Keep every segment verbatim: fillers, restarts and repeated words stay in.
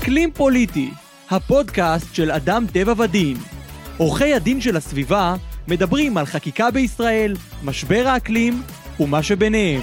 אקלים פוליטי, הפודקאסט של אדם טבע ודין. עורכי הדין של הסביבה מדברים על חקיקה בישראל, משבר האקלים ומה שביניהם.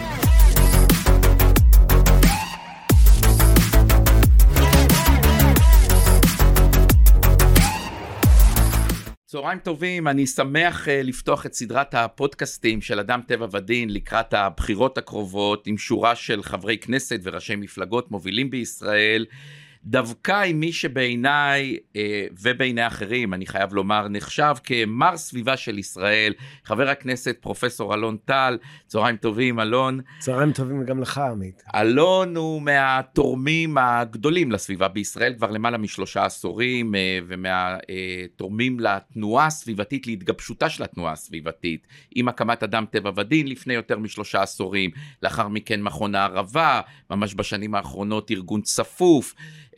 צהריים טובים, אני שמח uh, לפתוח את סדרת הפודקאסטים של אדם טבע ודין לקראת הבחירות הקרובות עם שורה של חברי כנסת וראשי מפלגות מובילים בישראל, דווקא עם מי שבעיניי אה, ובעיני אחרים, אני חייב לומר, נחשב כמר סביבה של ישראל, חבר הכנסת פרופסור אלון טל. צהריים טובים, אלון. צהריים טובים גם לך, עמית. אלון הוא מהתורמים הגדולים לסביבה בישראל, כבר למעלה משלושה עשורים, אה, ומהתורמים לתנועה הסביבתית, להתגבשותה של התנועה הסביבתית, עם הקמת אדם טבע ודין לפני יותר משלושה עשורים, לאחר מכן מכון הערבה, ממש בשנים האחרונות ארגון צפוף,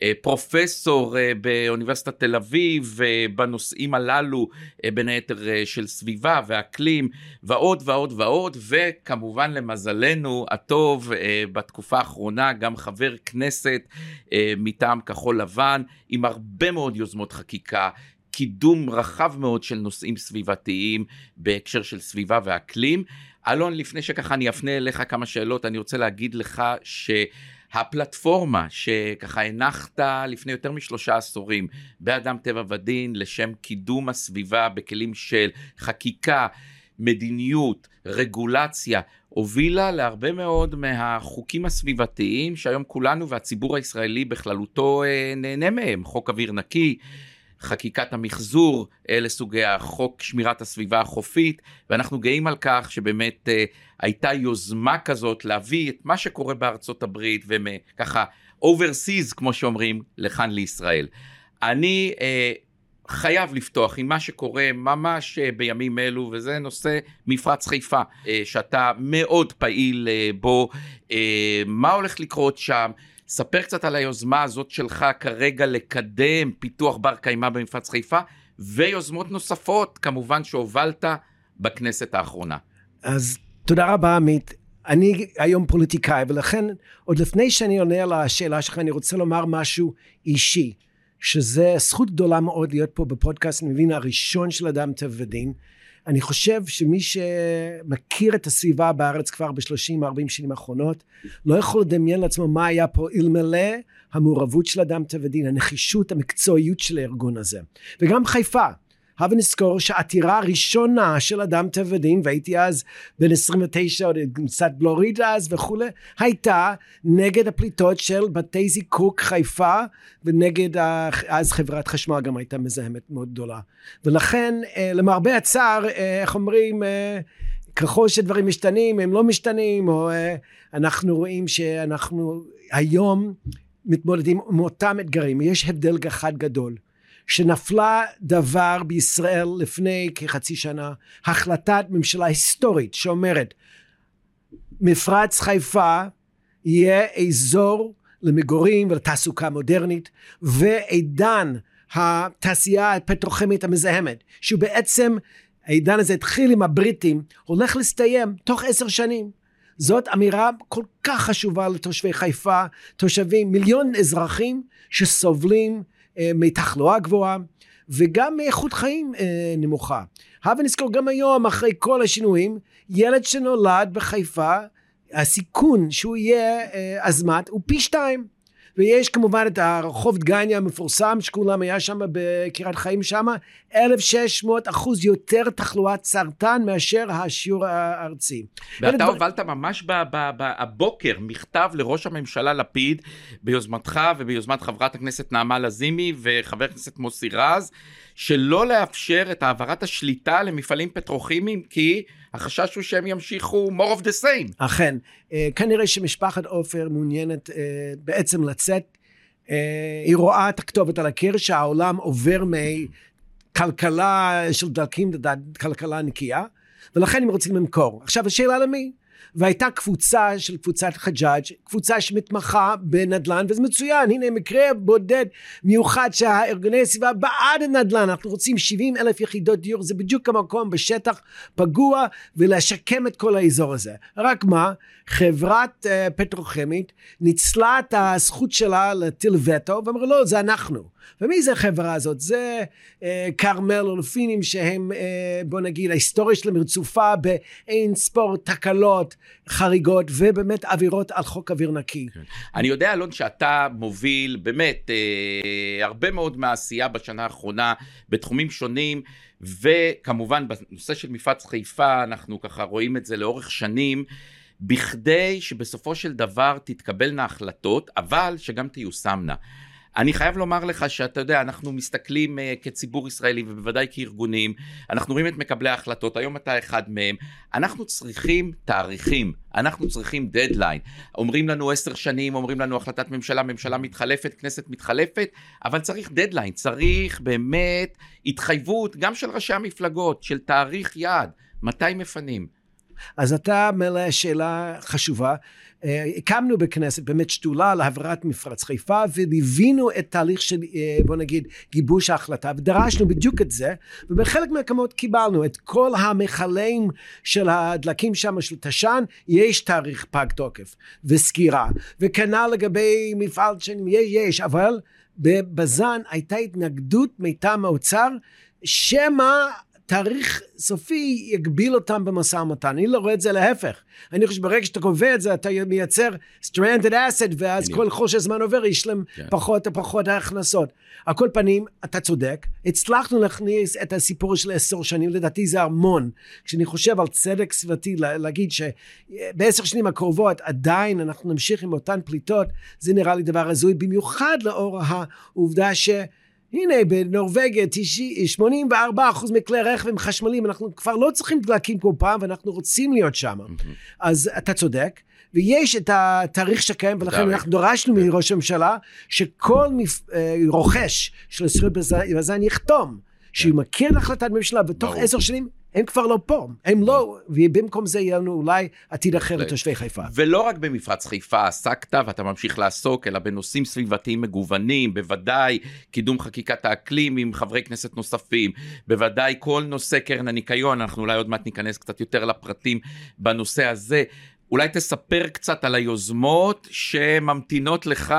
פרופסור באוניברסיטת תל אביב בנושאים הללו, בין היתר של סביבה ואקלים ועוד ועוד ועוד, וכמובן למזלנו הטוב בתקופה האחרונה גם חבר כנסת מטעם כחול לבן עם הרבה מאוד יוזמות חקיקה, קידום רחב מאוד של נושאים סביבתיים בהקשר של סביבה ואקלים. אלון, לפני שככה אני אפנה אליך כמה שאלות, אני רוצה להגיד לך ש הפלטפורמה שככה הנחת לפני יותר משלושה עשורים באדם טבע ודין לשם קידום הסביבה בכלים של חקיקה, מדיניות, רגולציה, הובילה להרבה מאוד מהחוקים הסביבתיים שהיום כולנו והציבור הישראלי בכללותו נהנה מהם. חוק אוויר נקי, חקיקת המחזור לסוגי החוק שמירת הסביבה החופית, ואנחנו גאים על כך שבאמת אה, הייתה יוזמה כזאת להביא את מה שקורה בארצות הברית וככה overseas כמו שאומרים לכאן לישראל. אני אה, חייב לפתוח עם מה שקורה ממש אה, בימים אלו, וזה נושא מפרץ חיפה אה, שאתה מאוד פעיל אה, בו. אה, מה הולך לקרות שם? ספר קצת על היוזמה הזאת שלך כרגע לקדם פיתוח בר קיימא במפרץ חיפה, ויוזמות נוספות כמובן שהובלת בכנסת האחרונה. אז תודה רבה, עמית. אני היום פוליטיקאי, ולכן עוד לפני שאני עונה על השאלה שלך, אני רוצה לומר משהו אישי, שזה זכות גדולה מאוד להיות פה בפודקאסט, אני מבין, הראשון של אדם טבע ודין. אני חושב שמי שמכיר את הסביבה בארץ כבר ב-שלושים ארבעים שנים האחרונות, לא יכול לדמיין לעצמו מה היה פה אלמלא המעורבות של אדם טבע ודין, הנחישות, המקצועיות של הארגון הזה. וגם חיפה, הבה נזכור שהעתירה הראשונה של אדם טבע ודין, והייתי אז בן עשרים ותשע, עוד קצת בלורית אז וכו', הייתה נגד הפליטות של בתי זיקוק חיפה, ונגד אז חברת חשמל גם הייתה מזהמת מאוד גדולה. ולכן, למרבה הצער, איך אומרים, ככל שדברים משתנים, הם לא משתנים, או אנחנו רואים שאנחנו היום מתמודדים עם אותם אתגרים. יש הבדל אחד גדול. שנפלה דבר בישראל לפני כחצי שנה, החלטת ממשלה היסטורית שאומרת, מפרץ חיפה יהיה אזור למגורים ולתעסוקה מודרנית, ועידן התעשייה הפטרוכימית המזהמת, שהוא בעצם, העידן הזה התחיל עם הבריטים, הולך להסתיים תוך עשר שנים. זאת אמירה כל כך חשובה לתושבי חיפה, תושבים, מיליון אזרחים שסובלים מתחלואה גבוהה וגם מאיכות חיים נמוכה. הבה נזכור גם היום אחרי כל השינויים, ילד שנולד בחיפה, הסיכון שהוא יהיה אזמת הוא פי שתיים. ויש כמובן את הרחוב דגניה המפורסם שכולם היה שם בקירת חיים שם, אלף ושש מאות אחוז יותר תחלואת סרטן מאשר השיעור הארצי. ואתה הובלת ממש בבוקר מכתב לראש הממשלה לפיד, ביוזמתך וביוזמת חברת הכנסת נעמה לזימי וחבר הכנסת מוסי רז, שלא לאפשר את העברת השליטה למפעלים פטרוכימיים, כי החשש הוא שהם ימשיכו more of the same. אכן, כנראה שמשפחת עופר מעוניינת בעצם לצאת, היא רואה את הכתובת על הקיר שהעולם עובר מכלכלה של דלקים לכלכלה נקייה, ולכן הם רוצים למכור. עכשיו השאלה למי? והייתה קבוצה של קבוצת חג'אג', קבוצה שמתמחה בנדל"ן, וזה מצוין, הנה מקרה בודד מיוחד שהארגוני הסביבה בעד הנדל"ן, אנחנו רוצים שבעים אלף יחידות דיור, זה בדיוק המקום בשטח פגוע, ולשקם את כל האזור הזה. רק מה, חברת uh, פטרוכימית ניצלה את הזכות שלה לטיל וטו, ואמרו לא, זה אנחנו. ומי זה החברה הזאת? זה קרמל uh, אולפינים שהם, uh, בוא נגיד, ההיסטוריה שלהם רצופה באין ספור תקלות, חריגות, ובאמת אווירות על חוק אוויר נקי. כן. אני יודע, אלון, שאתה מוביל באמת uh, הרבה מאוד מעשייה בשנה האחרונה, בתחומים שונים, וכמובן בנושא של מפרץ חיפה, אנחנו ככה רואים את זה לאורך שנים, בכדי שבסופו של דבר תתקבלנה החלטות, אבל שגם תיושמנה. אני חייב לומר לך שאתה יודע, אנחנו מסתכלים uh, כציבור ישראלי, ובוודאי כארגונים, אנחנו רואים את מקבלי ההחלטות, היום אתה אחד מהם, אנחנו צריכים תאריכים, אנחנו צריכים דדליין, אומרים לנו עשר שנים, אומרים לנו החלטת ממשלה, ממשלה מתחלפת, כנסת מתחלפת, אבל צריך דדליין, צריך באמת התחייבות, גם של ראשי המפלגות, של תאריך יעד, מתי מפנים? אז אתה מלא שאלה חשובה, הקמנו בכנסת באמת שדולה להעברת מפרץ חיפה, וליווינו את תהליך של, בוא נגיד, גיבוש ההחלטה, ודרשנו בדיוק את זה, ובחלק מהקמות קיבלנו את כל המחלים של הדלקים שם, של תש"ן, יש תאריך פג תוקף, וסגירה, וכנ"ל לגבי מפעל שנים, יש, אבל בבז"ן הייתה התנגדות מטעם האוצר, שמה תאריך סופי יגביל אותם במשא ומתן. אני לא רואה את זה להפך. אני חושב שברגע שאתה קובע את זה, אתה מייצר stranded asset, ואז כל חודש שהזמן עובר, יש להם פחות ופחות ההכנסות. על כל פנים, אתה צודק, הצלחנו להכניס את הסיפור של עשר שנים, לדעתי זה המון. כשאני חושב על צדק סביבתי, להגיד שבעשר שנים הקרובות, עדיין אנחנו נמשיך עם אותן פליטות, זה נראה לי דבר הזוי, במיוחד לאור העובדה ש... הנה, בנורווגיה, שמונים וארבעה אחוז מכלי רכב הם חשמליים, אנחנו כבר לא צריכים דלקים כל פעם, ואנחנו רוצים להיות שם. אז אתה צודק, ויש את התאריך שקיים, ולכן אנחנו דורשנו מראש הממשלה, שכל רוכש של זכויות בז"ן יחתום, שהוא מכיר את החלטת ממשלה, בתוך עשר שנים, הם כבר לא פה, הם לא, ובמקום זה יהיה לנו אולי עתיד אחר לתושבי חיפה. ולא רק במפרץ חיפה עסקת, ואתה ממשיך לעסוק, אלא בנושאים סביבתיים מגוונים, בוודאי קידום חקיקת האקלים עם חברי כנסת נוספים, בוודאי כל נושא קרן הניקיון, אנחנו אולי עוד מעט ניכנס קצת יותר לפרטים בנושא הזה, אולי תספר קצת על היוזמות שממתינות לך,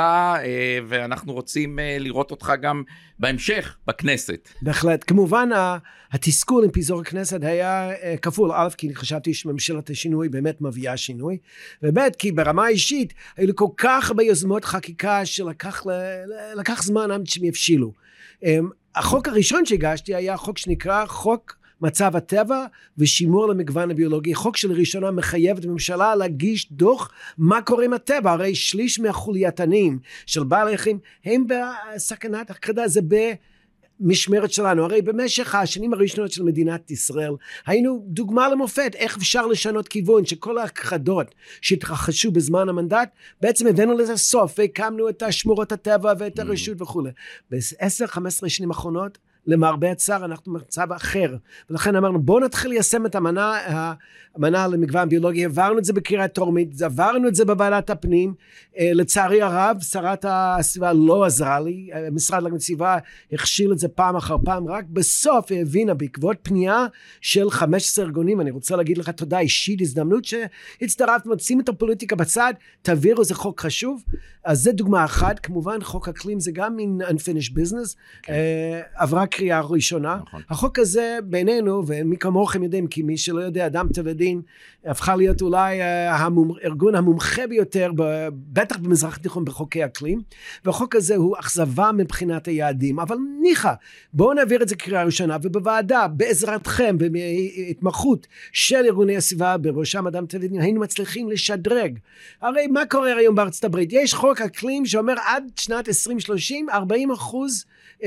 ואנחנו רוצים לראות אותך גם בהמשך בכנסת. בהחלט. כמובן, התסכול עם פיזור הכנסת היה כפול. א', כי אני חשבתי שממשלת השינוי באמת מביאה שינוי, וב', כי ברמה האישית, היו לי כל כך הרבה יוזמות חקיקה שלקח לקח זמן עד שהם יבשילו. החוק הראשון שהגשתי היה חוק שנקרא חוק מצב הטבע ושימור למגוון הביולוגי, חוק שלראשונה מחייב את הממשלה להגיש דוח מה קורה עם הטבע, הרי שליש מהחולייתנים של בעלי חיים הם בסכנת הכחדה, זה במשמרת שלנו, הרי במשך השנים הראשונות של מדינת ישראל, היינו דוגמה למופת, איך אפשר לשנות כיוון, שכל ההכחדות שהתרחשו בזמן המנדט, בעצם הבאנו לזה סוף, והקמנו את שמורות הטבע ואת הרשות וכו'. ב-עשר חמש עשרה שנים האחרונות, למרבה הצער, אנחנו במצב אחר. ולכן אמרנו, בואו נתחיל ליישם את המנה, המנה למגוון ביולוגי, עברנו את זה בקריאה טרומית, עברנו את זה בוועדת הפנים, לצערי הרב, שרת הסביבה לא עזרה לי, המשרד להגנת הסביבה הכשיל את זה פעם אחר פעם, רק בסוף הבינה, בעקבות פנייה של חמישה עשר ארגונים, אני רוצה להגיד לך תודה אישית, הזדמנות שהצטרפת, מוצאים את הפוליטיקה בצד, תעבירו, זה חוק חשוב, אז זה דוגמה אחת, כמובן חוק אקלים זה גם מין unfinished business, כן. עברה קריאה ראשונה. נכון. החוק הזה בינינו, ומי כמוכם יודעים, כי מי שלא יודע, אדם טבע ודין, הפכה להיות אולי הארגון המומחה ביותר, בטח במזרח התיכון בחוקי אקלים, והחוק הזה הוא אכזבה מבחינת היעדים, אבל ניחא, בואו נעביר את זה קריאה ראשונה, ובוועדה, בעזרתכם, בהתמחות של ארגוני הסביבה, בראשם אדם טבע ודין, היינו מצליחים לשדרג. הרי מה קורה היום בארצות הברית? יש חוק אקלים שאומר עד שנת עשרים שלושים, ארבעים אחוז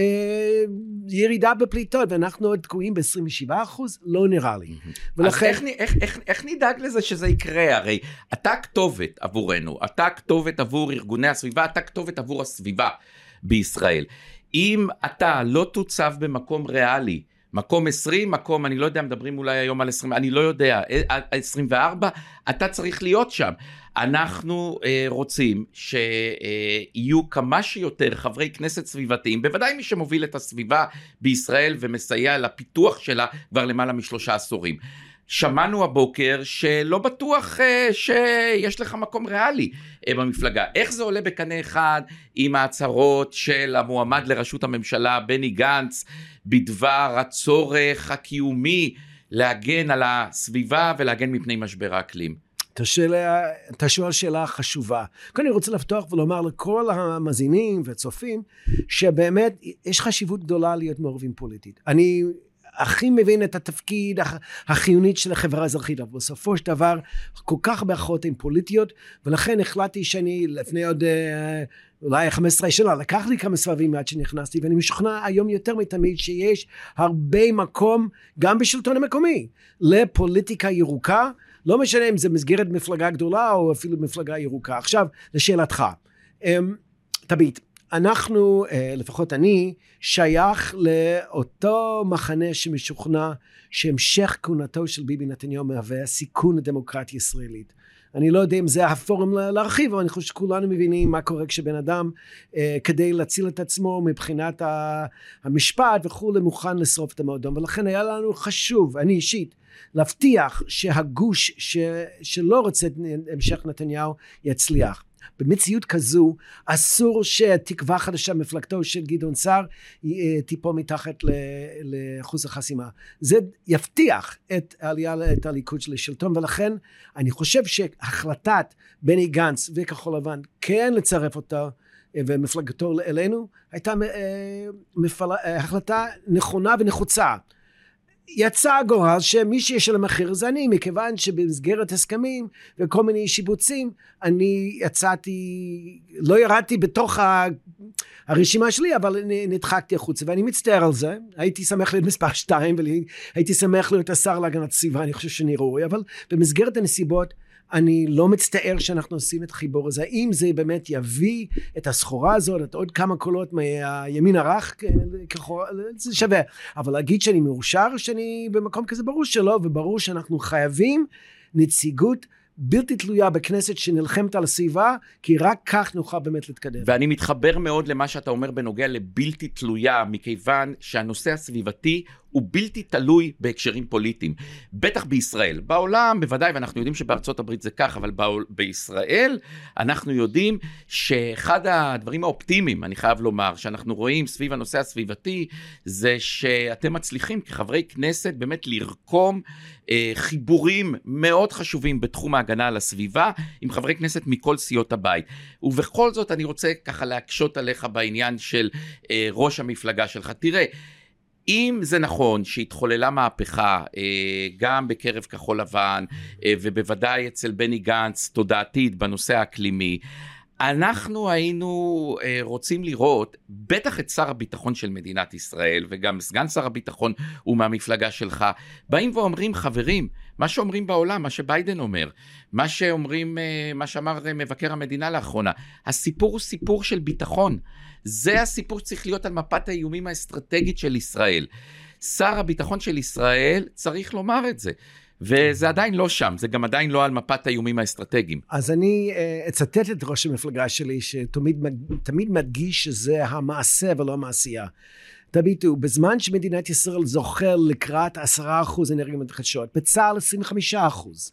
ירידה בפליטות, ואנחנו עוד תקועים ב-עשרים ושבעה אחוז, לא נראה לי. ולכן... אז איך, איך, איך, איך נדאג לזה שזה יקרה? הרי אתה כתובת עבורנו, אתה כתובת עבור ארגוני הסביבה, אתה כתובת עבור הסביבה בישראל. אם אתה לא תוצב במקום ריאלי, מקום עשרים, מקום, אני לא יודע, מדברים אולי היום על עשרים, אני לא יודע, עשרים וארבע, אתה צריך להיות שם. אנחנו אה, רוצים שיהיו כמה שיותר חברי כנסת סביבתיים, בוודאי מי שמוביל את הסביבה בישראל ומסייע לפיתוח שלה כבר למעלה משלושה עשורים. שמענו הבוקר שלא בטוח uh, שיש לך מקום ריאלי uh, במפלגה. איך זה עולה בקנה אחד עם ההצהרות של המועמד לראשות הממשלה, בני גנץ, בדבר הצורך הקיומי להגן על הסביבה ולהגן מפני משבר האקלים? אתה שואל שאלה חשובה. כאן אני רוצה לפתוח ולומר לכל המאזינים והצופים, שבאמת יש חשיבות גדולה להיות מעורבים פוליטית. אני הכי מבין את התפקיד החיונית של החברה האזרחית, אבל בסופו של דבר כל כך בהכרעות הן פוליטיות, ולכן החלטתי שאני לפני עוד אולי חמש עשרה שנה, לקח לי כמה סבבים עד שנכנסתי, ואני משוכנע היום יותר מתמיד שיש הרבה מקום, גם בשלטון המקומי, לפוליטיקה ירוקה, לא משנה אם זה מסגרת מפלגה גדולה, או אפילו מפלגה ירוקה. עכשיו, לשאלתך, תביט, אנחנו, לפחות אני, שייך לאותו מחנה שמשוכנע שהמשך כהונתו של ביבי נתניהו מהווה סיכון לדמוקרטיה ישראלית. אני לא יודע אם זה הפורום להרחיב, אבל אני חושב שכולנו מבינים מה קורה כשבן אדם, כדי להציל את עצמו מבחינת המשפט וכולי, מוכן לשרוף את המועדון. ולכן היה לנו חשוב, אני אישית, להבטיח שהגוש ש, שלא רוצה את המשך נתניהו יצליח. במציאות כזו, אסור שתקווה חדשה מפלגתו של גדעון סער תיפול מתחת לאחוז החסימה. זה יבטיח את העלייה, את הליכוד של השלטון, ולכן אני חושב שהחלטת בני גנץ וכחול לבן כן לצרף אותו ומפלגתו אלינו, הייתה מפל... החלטה נכונה ונחוצה. יצא הגורל שמי שיש על המחיר זה אני, מכיוון שבמסגרת הסכמים וכל מיני שיבוצים, אני יצאתי, לא ירדתי בתוך הרשימה שלי, אבל נדחקתי החוצה, ואני מצטער על זה. הייתי שמח להיות מספר שתיים, והייתי שמח להיות השר להגנת הסביבה, אני חושב שאני ראוי, אבל במסגרת הנסיבות, אני לא מצטער שאנחנו עושים את החיבור הזה. האם זה באמת יביא את הסחורה הזאת, את עוד כמה קולות מהימין הרך, זה שווה. אבל להגיד שאני מאושר, שאני במקום כזה, ברור שלא, וברור שאנחנו חייבים נציגות בלתי תלויה בכנסת שנלחמת על הסביבה, כי רק כך נוכל באמת להתקדם. ואני מתחבר מאוד למה שאתה אומר בנוגע לבלתי תלויה, מכיוון שהנושא הסביבתי הוא בלתי תלוי בהקשרים פוליטיים. בטח בישראל. בעולם, בוודאי, ואנחנו יודעים שבארצות הברית זה כך, אבל בישראל אנחנו יודעים שאחד הדברים האופטימיים, אני חייב לומר, שאנחנו רואים סביב הנושא הסביבתי, זה שאתם מצליחים כחברי כנסת באמת לרקום אה, חיבורים מאוד חשובים בתחום ההגנה על הסביבה, עם חברי כנסת מכל סיעות הבית. ובכל זאת אני רוצה ככה להקשות עליך בעניין של אה, ראש המפלגה שלך. תראה, אם זה נכון שהתחוללה מהפכה גם בקרב כחול לבן ובוודאי אצל בני גנץ תודעתית בנושא האקלימי, אנחנו היינו רוצים לראות בטח את שר הביטחון של מדינת ישראל וגם סגן שר הביטחון הוא מהמפלגה שלך, באים ואומרים חברים, מה שאומרים בעולם, מה שביידן אומר, מה שאומרים, מה שאמר מבקר המדינה לאחרונה, הסיפור הוא סיפור של ביטחון, זה הסיפור שצריך להיות על מפת האיומים האסטרטגית של ישראל. שר הביטחון של ישראל צריך לומר את זה. וזה עדיין לא שם, זה גם עדיין לא על מפת האיומים האסטרטגיים. אז אני uh, אצטט את ראש המפלגה שלי, שתמיד תמיד מדגיש שזה המעשה ולא המעשייה. תביטו, בזמן שמדינת ישראל זוכר לקראת עשרה אחוז אנרגיה מתחדשות, בצה"ל עשרים וחמישה אחוז.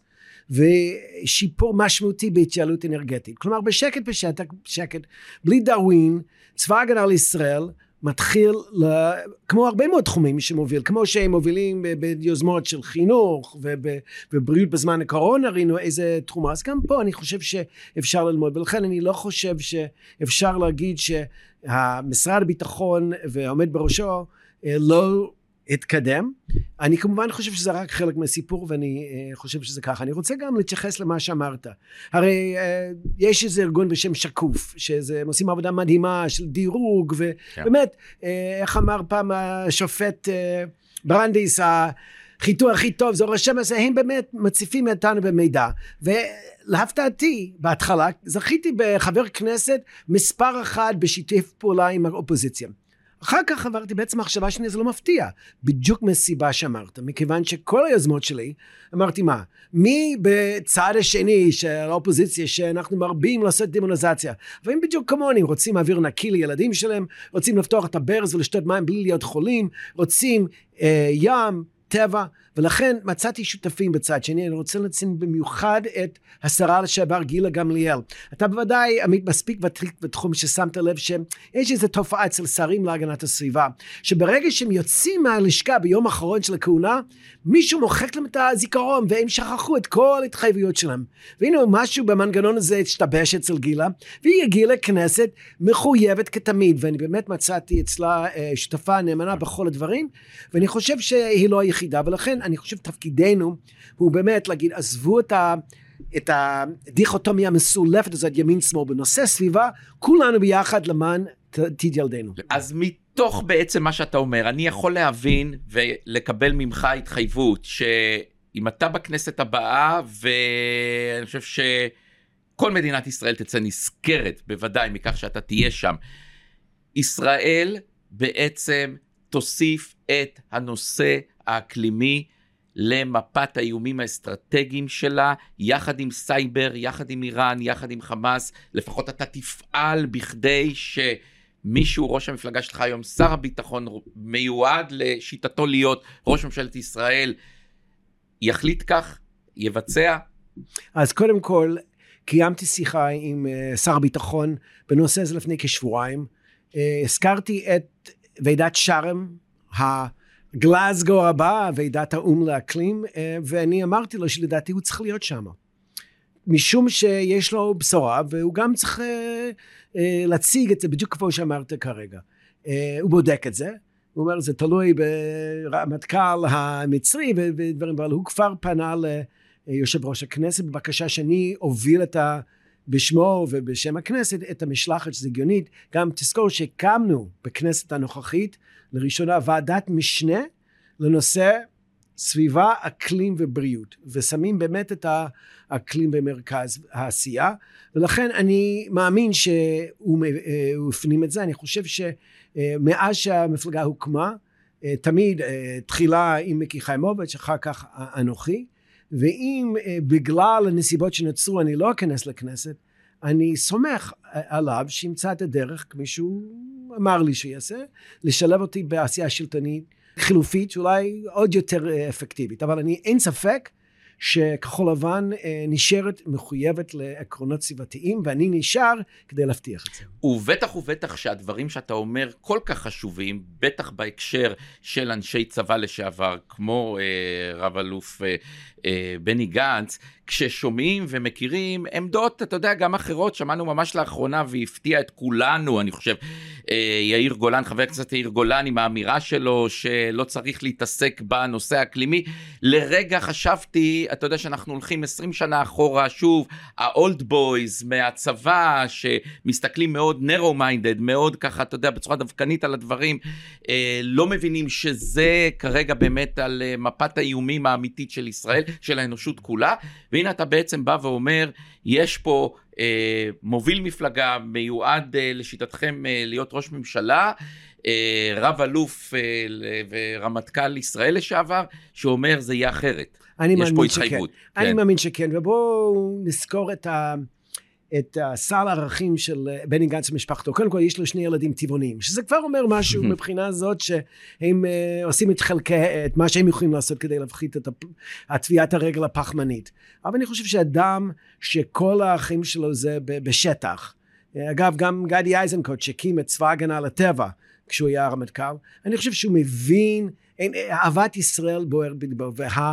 ושיפור משמעותי בהתייעלות אנרגטית. כלומר, בשקט בשקט, בשקט, בלי דרווין, צבא הגנה לישראל מתחיל, כמו הרבה מאוד תחומים שמוביל, כמו שהם מובילים ביוזמות של חינוך ובבריאות בזמן הקורונה, ראינו איזה תחומה. אז גם פה אני חושב שאפשר ללמוד, ולכן אני לא חושב שאפשר להגיד שהמשרד הביטחון והעומד בראשו לא התקדם. אני כמובן חושב שזה רק חלק מהסיפור, ואני חושב שזה ככה. אני רוצה גם להתייחס למה שאמרת. הרי יש איזה ארגון בשם שקוף, שזה עושים עבודה מדהימה של דירוג, ובאמת, איך אמר פעם השופט ברנדיס, החיתוך הכי טוב, זה רשם הזה, הם באמת מציפים אותנו במידע. ולהפתעתי, בהתחלה, זכיתי בחבר כנסת מספר אחד בשיתוף פעולה עם האופוזיציה. אחר כך עברתי בעצם מחשבה שלי, זה לא מפתיע, בדיוק מסיבה שאמרת, מכיוון שכל היוזמות שלי, אמרתי מה, מי בצד השני של האופוזיציה שאנחנו מרבים לעשות דמוניזציה, והם בדיוק כמוני, רוצים אוויר נקי לילדים שלהם, רוצים לפתוח את הברז ולשתות מים בלי להיות חולים, רוצים אה, ים, טבע, ולכן מצאתי שותפים בצד שני. אני רוצה לציין במיוחד את השרה לשעבר גילה גמליאל. אתה בוודאי עמית מספיק ותיק בתחום ששמת לב שיש איזו תופעה אצל שרים להגנת הסביבה, שברגע שהם יוצאים מהלשכה ביום האחרון של הכהונה, מישהו מוחק להם את הזיכרון, והם שכחו את כל ההתחייבויות שלהם. והנה משהו במנגנון הזה השתבש אצל גילה, והיא הגיעה לכנסת מחויבת כתמיד, ואני באמת מצאתי אצלה שותפה נאמנה בכל הדברים, ואני חושב שהיא לא היחידה, ולכן אני חושב תפקידנו הוא באמת להגיד, עזבו את ה... את הדיכוטומיה המסולפת הזאת, ימין שמאל, בנושא סביבה, כולנו ביחד למען עתיד ילדינו. אז מתוך בעצם מה שאתה אומר, אני יכול להבין ולקבל ממך התחייבות, שאם אתה בכנסת הבאה, ואני חושב שכל מדינת ישראל תצא נזכרת, בוודאי מכך שאתה תהיה שם, ישראל בעצם תוסיף את הנושא האקלימי, למפת האיומים האסטרטגיים שלה, יחד עם סייבר, יחד עם איראן, יחד עם חמאס, לפחות אתה תפעל בכדי שמישהו, ראש המפלגה שלך היום, שר הביטחון, מיועד לשיטתו להיות ראש ממשלת ישראל, יחליט כך, יבצע. אז קודם כל, קיימתי שיחה עם uh, שר הביטחון, בנושא הזה לפני כשבועיים, uh, הזכרתי את ועידת שרם, ה... גלזגו הבא, ועידת האום לאקלים, ואני אמרתי לו שלדעתי הוא צריך להיות שם. משום שיש לו בשורה, והוא גם צריך להציג את זה בדיוק כמו שאמרת כרגע. הוא בודק את זה, הוא אומר, זה תלוי ברמטכ"ל המצרי ודברים, אבל הוא כבר פנה ליושב ראש הכנסת, בבקשה שאני אוביל את ה... בשמו ובשם הכנסת את המשלחת שזה הגיונית. גם תזכור שהקמנו בכנסת הנוכחית לראשונה ועדת משנה לנושא סביבה, אקלים ובריאות, ושמים באמת את האקלים במרכז העשייה, ולכן אני מאמין שהוא הפנים את זה. אני חושב שמאז שהמפלגה הוקמה, תמיד תחילה עם מיקי חיימוביץ', אחר כך אנוכי, ואם בגלל הנסיבות שנוצרו אני לא אכנס לכנסת, אני סומך עליו שימצא את הדרך, כמי שהוא אמר לי שיעשה, לשלב אותי בעשייה שלטונית חילופית, שאולי עוד יותר אפקטיבית. אבל אני אין ספק שכחול לבן נשארת מחויבת לעקרונות סביבתיים, ואני נשאר כדי להבטיח את זה. ובטח ובטח שהדברים שאתה אומר כל כך חשובים, בטח בהקשר של אנשי צבא לשעבר, כמו אה, רב אלוף אה, אה, בני גנץ, כששומעים ומכירים עמדות, אתה יודע, גם אחרות, שמענו ממש לאחרונה והפתיע את כולנו, אני חושב, אה, יאיר גולן, חבר הכנסת יאיר גולן, עם האמירה שלו שלא צריך להתעסק בנושא האקלימי. לרגע חשבתי, אתה יודע שאנחנו הולכים עשרים שנה אחורה, שוב, האולד בויז מהצבא, שמסתכלים מאוד narrow-minded, מאוד ככה, אתה יודע, בצורה דווקנית על הדברים, אה, לא מבינים שזה כרגע באמת על אה, מפת האיומים האמיתית של ישראל, של האנושות כולה, והנה אתה בעצם בא ואומר, יש פה אה, מוביל מפלגה, מיועד אה, לשיטתכם אה, להיות ראש ממשלה, אה, רב אלוף אה, ורמטכ"ל ישראל לשעבר, שאומר זה יהיה אחרת. יש פה התחייבות. כן. אני מאמין שכן, ובואו נזכור את ה... את הסל הערכים של בני גנץ ומשפחתו. קודם כל יש לו שני ילדים טבעוניים, שזה כבר אומר משהו מבחינה זאת שהם uh, עושים את חלקי, את מה שהם יכולים לעשות כדי להפחית את הטביעת הרגל הפחמנית. אבל אני חושב שאדם שכל האחים שלו זה בשטח, אגב גם גדי איזנקוט שהקים את צבא הגנה לטבע כשהוא היה הרמטכ"ל, אני חושב שהוא מבין, אהבת ישראל בוער בליבו,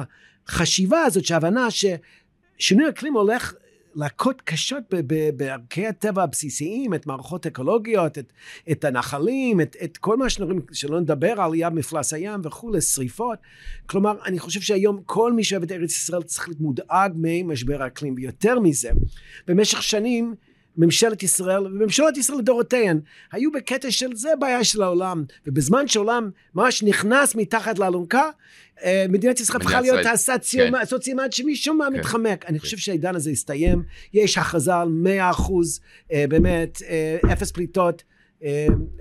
והחשיבה הזאת שההבנה ששינוי אקלים הולך להכות קשות בערכי הטבע הבסיסיים, את מערכות אקולוגיות, את, את הנחלים, את, את כל מה שנראים, שלא נדבר על עלייה מפלס הים וכו', שריפות. כלומר, אני חושב שהיום כל מי שאוהב את ארץ ישראל צריך להיות מודאג ממשבר האקלים, ויותר מזה, במשך שנים, ממשלת ישראל, וממשלות ישראל לדורותיהן, היו בקטע של זה בעיה של העולם, ובזמן שהעולם ממש נכנס מתחת לאלונקה, מדינת ישראל צריכה להיות הסוציומט שמשום מה מתחמק. אני חושב שהעידן הזה הסתיים, יש הכרזה על מאה אחוז, באמת, אפס פליטות,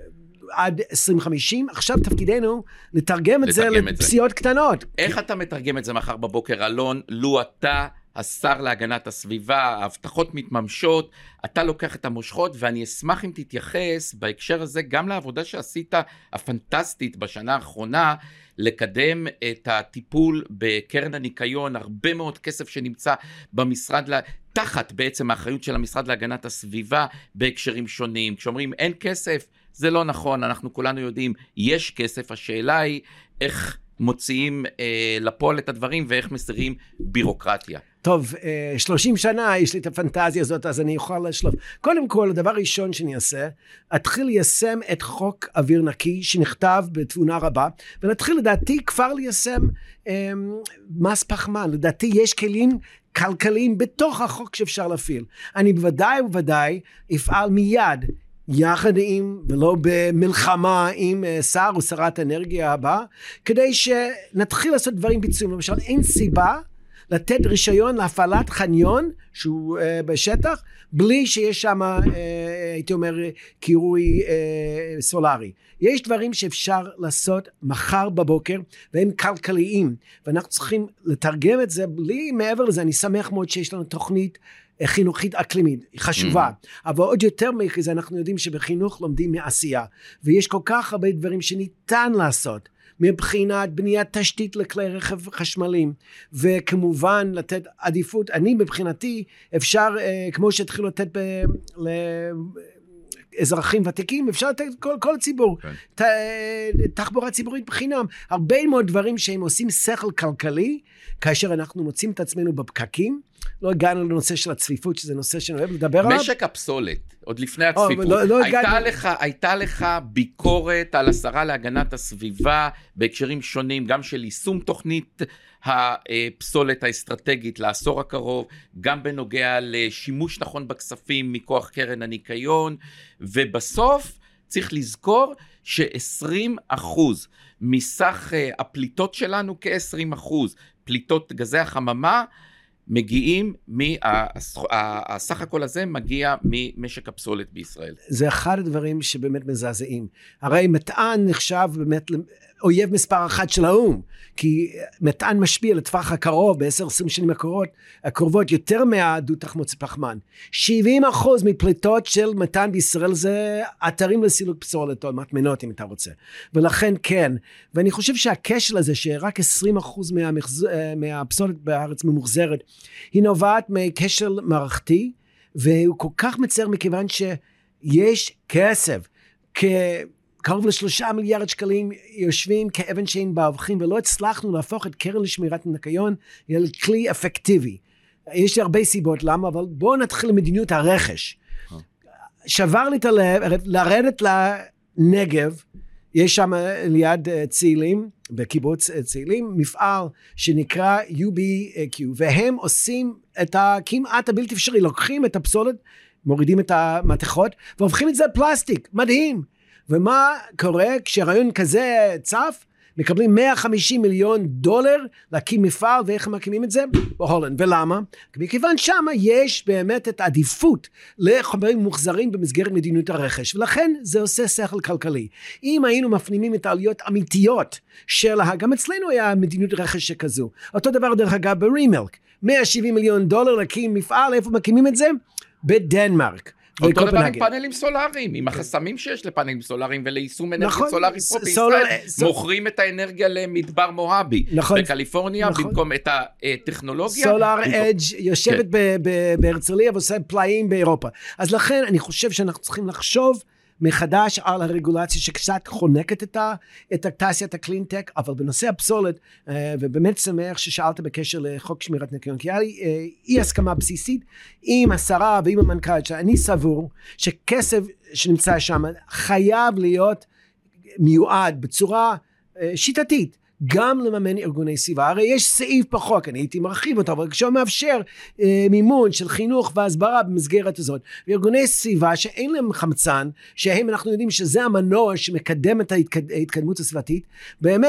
עד עשרים חמישים, עכשיו תפקידנו לתרגם את זה לפסיעות קטנות. איך אתה מתרגם את זה מחר בבוקר, אלון, לו אתה השר להגנת הסביבה, ההבטחות מתממשות, אתה לוקח את המושכות, ואני אשמח אם תתייחס בהקשר הזה גם לעבודה שעשית הפנטסטית בשנה האחרונה, לקדם את הטיפול בקרן הניקיון, הרבה מאוד כסף שנמצא במשרד, תחת בעצם האחריות של המשרד להגנת הסביבה בהקשרים שונים. כשאומרים אין כסף, זה לא נכון, אנחנו כולנו יודעים, יש כסף, השאלה היא איך מוציאים אה, לפועל את הדברים ואיך מסירים בירוקרטיה. טוב, אה, שלושים שנה יש לי את הפנטזיה הזאת, אז אני יכול לשלוף. קודם כל, הדבר הראשון שאני אעשה, אתחיל ליישם את חוק אוויר נקי, שנכתב בתבונה רבה, ונתחיל לדעתי כבר ליישם אה, מס פחמן. לדעתי יש כלים כלכליים בתוך החוק שאפשר להפעיל. אני בוודאי ובוודאי אפעל מיד, יחד עם, ולא במלחמה עם שר או שרת האנרגיה הבאה, כדי שנתחיל לעשות דברים ביצועים. למשל, אין סיבה לתת רישיון להפעלת חניון שהוא uh, בשטח, בלי שיש שם, uh, הייתי אומר, קירוי uh, סולרי. יש דברים שאפשר לעשות מחר בבוקר, והם כלכליים, ואנחנו צריכים לתרגם את זה בלי מעבר לזה. אני שמח מאוד שיש לנו תוכנית חינוכית אקלימית, חשובה, mm-hmm. אבל עוד יותר מכזה, אנחנו יודעים שבחינוך לומדים מעשייה, ויש כל כך הרבה דברים שניתן לעשות, מבחינת בניית תשתית לכלי רכב חשמליים, וכמובן לתת עדיפות. אני מבחינתי אפשר, כמו שהתחילו לתת ב... ל... אזרחים ותיקים, אפשר לתת כל, כל הציבור, ת, תחבורה ציבורית בחינם, הרבה מאוד דברים שהם עושים שכל כלכלי, כאשר אנחנו מוצאים את עצמנו בפקקים, לא הגענו לנושא של הצפיפות, שזה נושא שאני אוהב לדבר עליו. משק הפסולת, עוד לפני הצפיפות, לא, לא הייתה, הגענו... לך, הייתה לך ביקורת על השרה להגנת הסביבה, בהקשרים שונים, גם של יישום תוכנית הפסולת האסטרטגית לעשור הקרוב, גם בנוגע לשימוש נכון בכספים מכוח קרן הניקיון, ובסוף צריך לזכור ש-עשרים אחוז מסך הפליטות שלנו, כ-עשרים אחוז פליטות גזי החממה, מגיעים, הסך הכל הזה מגיע ממשק הפסולת בישראל. זה אחד הדברים שבאמת מזעזעים. הרי מטען נחשב באמת אויב מספר אחת של האום, כי מטען משפיע לטווח הקרוב, בעשר עשרים שנים הקרובות, הקרובות יותר מהדו תחמוצת פחמן. שבעים אחוז מפליטות של מטען בישראל זה אתרים לסילוק פסולת או מטמנות אם אתה רוצה. ולכן כן, ואני חושב שהקשר לזה שרק עשרים אחוז מהמחז... מהפסולת בארץ ממוחזרת, היא נובעת מקשר מערכתי, והוא כל כך מצער מכיוון שיש כסף, כ... קרוב לשלושה מיליארד שקלים יושבים כאבן שאין באבחים, ולא הצלחנו להפוך את קרן לשמירת הניקיון לכלי אפקטיבי. יש לי הרבה סיבות למה, אבל בואו נתחיל למדיניות הרכש. שבר לי את הלב, לרדת לנגב, יש שם ליד צאלים, בקיבוץ צאלים, מפעל שנקרא יו בי קיו, והם עושים את הכמעט הבלתי אפשרי, לוקחים את הפסולת, מורידים את המתכות, והופכים את זה לפלסטיק, מדהים. ומה קורה כשרעיון כזה צף? מקבלים מאה וחמישים מיליון דולר להקים מפעל, ואיך הם מקימים את זה? בהולנד. ולמה? מכיוון שם יש באמת את העדיפות לחומרים מוחזרים במסגרת מדיניות הרכש, ולכן זה עושה שכל כלכלי. אם היינו מפנימים את העלויות אמיתיות של, גם אצלנו היה מדיניות רכש שכזו. אותו דבר דרך אגב ברימילק, מאה ושבעים מיליון דולר להקים מפעל, איפה מקימים את זה? בדנמרק. אותו דבר עם פאנלים סולאריים, עם החסמים שיש לפאנלים סולאריים וליישום אנרגיה סולארית פה בישראל, מוכרים את האנרגיה למדבר מוהבי, בקליפורניה, במקום את הטכנולוגיה. סולאר אדג' יושבת בהרצליה ועושה פלאים באירופה. אז לכן אני חושב שאנחנו צריכים לחשוב מחדש על הרגולציה שקצת חונקת את, ה, את התעשיית הקלינטק, אבל בנושא הפסולת, ובאמת שמח ששאלת בקשר לחוק שמירת ניקיון, כי היה לי אי הסכמה בסיסית עם השרה ועם המנכ"לית, שאני סבור שכסף שנמצא שם חייב להיות מיועד בצורה שיטתית, גם לממן ארגוני סביבה. הרי יש סעיף בחוק, אני הייתי מרחיב אותו, אבל כשהוא מאפשר אה, מימון של חינוך והסברה במסגרת הזאת, וארגוני סביבה שאין להם חמצן, שהם אנחנו יודעים שזה המנוע שמקדם את ההתקד... ההתקדמות הסביבתית, באמת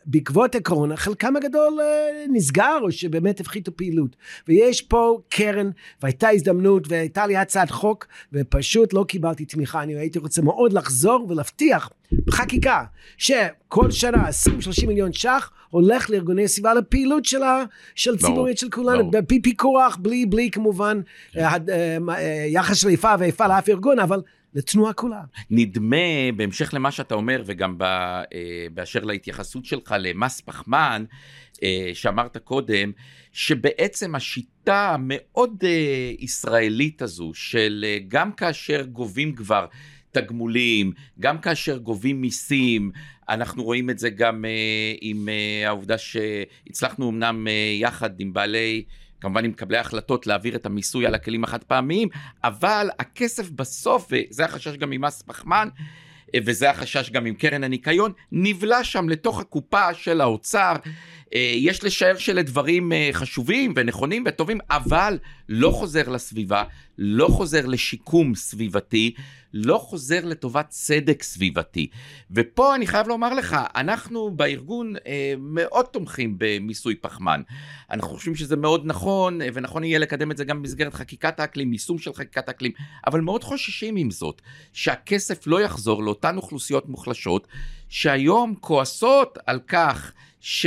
בעקבות הקורונה, חלקם הגדול נסגר, או שבאמת הפחיתו פעילות. ויש פה קרן, והייתה הזדמנות, והייתה לי הצעת חוק, ופשוט לא קיבלתי תמיכה. אני הייתי רוצה מאוד לחזור ולהבטיח בחקיקה, שכל שנה עשרים שלושים מיליון ש"ח, הולך לארגוני הסביבה לפעילות שלה, של ציבורית של כולנו, בפי פיקוח, בלי, בלי כמובן, יחס של איפה ואיפה לאף ארגון, אבל לתנועה כולה. נדמה, בהמשך למה שאתה אומר, וגם באשר להתייחסות שלך למס פחמן, שאמרת קודם, שבעצם השיטה המאוד ישראלית הזו, של גם כאשר גובים כבר תגמולים, גם כאשר גובים מיסים, אנחנו רואים את זה גם עם העובדה שהצלחנו אמנם יחד עם בעלי, כמובן עם מקבלי ההחלטות להעביר את המיסוי על הכלים החד פעמיים, אבל הכסף בסוף, וזה החשש גם ממס פחמן, וזה החשש גם עם קרן הניקיון, נבלה שם לתוך הקופה של האוצר. יש לשער של דברים חשובים ונכונים וטובים, אבל לא חוזר לסביבה, לא חוזר לשיקום סביבתי, לא חוזר לטובת צדק סביבתי. ופה אני חייב לומר לך, אנחנו בארגון אה, מאוד תומכים במיסוי פחמן. אנחנו חושבים שזה מאוד נכון, ונכון יהיה לקדם את זה גם במסגרת חקיקת האקלים, יישום של חקיקת האקלים, אבל מאוד חוששים עם זאת, שהכסף לא יחזור לאותן אוכלוסיות מוחלשות, שהיום כועסות על כך ש...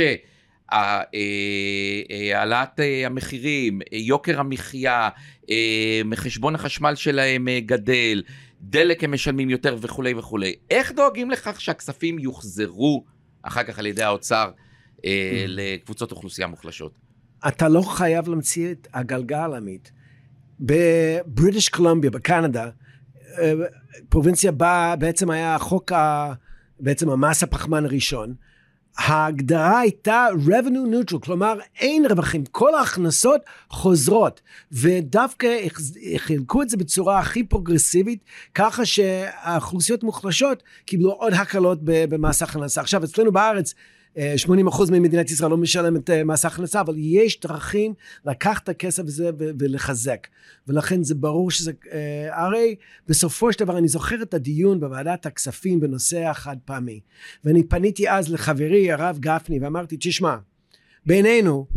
העלאת המחירים, יוקר המחיה, מחשבון החשמל שלהם גדל, דלק הם משלמים יותר וכו' וכו'. איך דואגים לכך שהכספים יוחזרו אחר כך על ידי האוצר לקבוצות אוכלוסייה מוחלשות? אתה לא חייב להמציא את הגלגל, עמית. בבריטיש קולומביה, בקנדה, פרובינציה בה בעצם היה החוק, בעצם המס הפחמן הראשון, ההגדרה הייתה revenue neutral, כלומר אין רווחים, כל ההכנסות חוזרות, ודווקא חילקו את זה בצורה הכי פרוגרסיבית, ככה שהאוכלוסיות מוחלשות קיבלו עוד הקלות במס הכנסה. עכשיו אצלנו בארץ, שמונים אחוז ממדינת ישראל לא משלמת מס הכנסה, אבל יש דרכים לקחת את הכסף הזה ולחזק. ולכן זה ברור שזה, הרי בסופו של דבר אני זוכר את הדיון בוועדת הכספים בנושא החד פעמי. ואני פניתי אז לחברי הרב גפני ואמרתי, תשמע, בינינו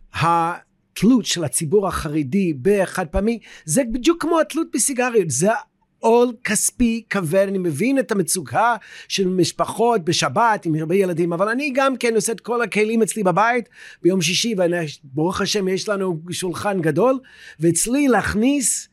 התלות של הציבור החרדי בחד פעמי, זה בדיוק כמו התלות בסיגריות, זה עול כספי כבד. אני מבין את המצוקה של משפחות בשבת עם הרבה ילדים, אבל אני גם כן עושה את כל הכלים אצלי בבית ביום שישי, וברוך השם יש לנו שולחן גדול, ואצלי להכניס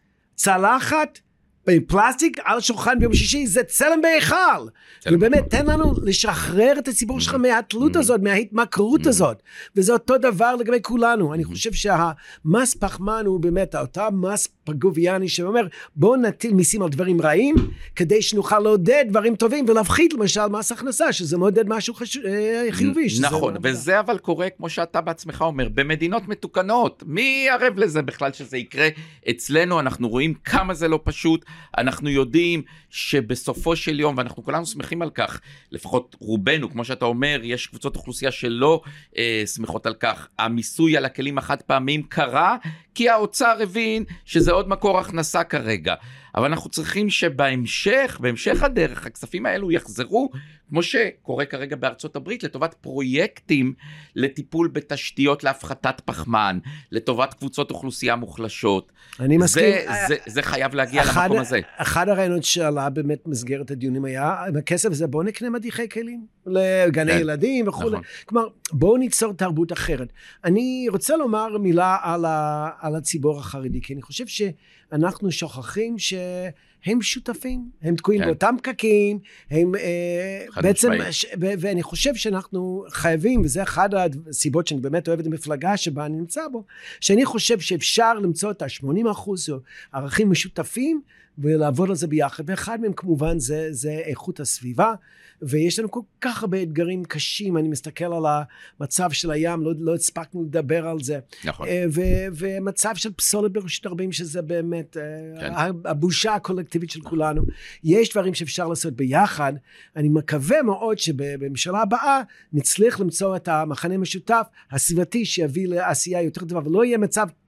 צלחת בפלסטיק על שולחן ביום שישי, זה צלם בהיכל. ובאמת, תן לנו לשחרר את הציבור שלך מהתלות הזאת, מההתמכרות הזאת. וזה אותו דבר לגבי כולנו. אני חושב שהמס פחמן הוא באמת אותה מס פגוביאני שאומר, בואו נטיל מיסים על דברים רעים, כדי שנוכל לעודד דברים טובים, ולהפחית למשל מס הכנסה, שזה מעודד משהו חיובי. נכון, וזה אבל קורה, כמו שאתה בעצמך אומר, במדינות מתוקנות. מי ערב לזה בכלל שזה יקרה? אצלנו אנחנו רואים כמה זה לא פשוט, אנחנו יודעים שבסופו של יום, ואנחנו כולנו שמחים על כך, לפחות רובנו, כמו שאתה אומר, יש קבוצות אוכלוסייה שלא אה, שמחות על כך. המיסוי על הכלים החד פעמים קרה, כי האוצר הבין שזה עוד מקור הכנסה כרגע. אבל אנחנו צריכים שבהמשך, בהמשך הדרך, הכספים האלו יחזרו, כמו שקורה כרגע בארצות הברית, לטובת פרויקטים לטיפול בתשתיות להפחתת פחמן, לטובת קבוצות אוכלוסייה מוחלשות. אני מסכים. זה, זה, זה חייב להגיע אחד, למקום הזה. אחד הרעיונות שעלה באמת מסגרת הדיונים היה, בכסף הזה בואו נקנה מדיחי כלים, לגני כן. ילדים וכו'. נכון. כלומר, בואו ניצור תרבות אחרת. אני רוצה לומר מילה על, ה, על הציבור החרדי, כי אני חושב שאנחנו שוכחים ש... הם שותפים, הם תקועים כן. באותם פקקים, הם אה, בעצם, ש, ו- ואני חושב שאנחנו חייבים, וזה אחד הסיבות שאני באמת אוהב את המפלגה שבה אני נמצא בו, שאני חושב שאפשר למצוא את ה-שמונים אחוז ערכים משותפים, ולעבוד על זה ביחד, ואחד מהם כמובן זה, זה איכות הסביבה, ויש לנו כל כך הרבה אתגרים קשים, אני מסתכל על המצב של הים, לא, לא הספקנו לדבר על זה, נכון. ו, ומצב של פסולת ברשות הרבים, שזה באמת כן. הבושה הקולקטיבית של כולנו, יש דברים שאפשר לעשות ביחד, אני מקווה מאוד שבממשלה הבאה, נצליח למצוא את המחנה המשותף, הסביבתי, שיביא לעשייה יותר טובה, ולא יהיה מצב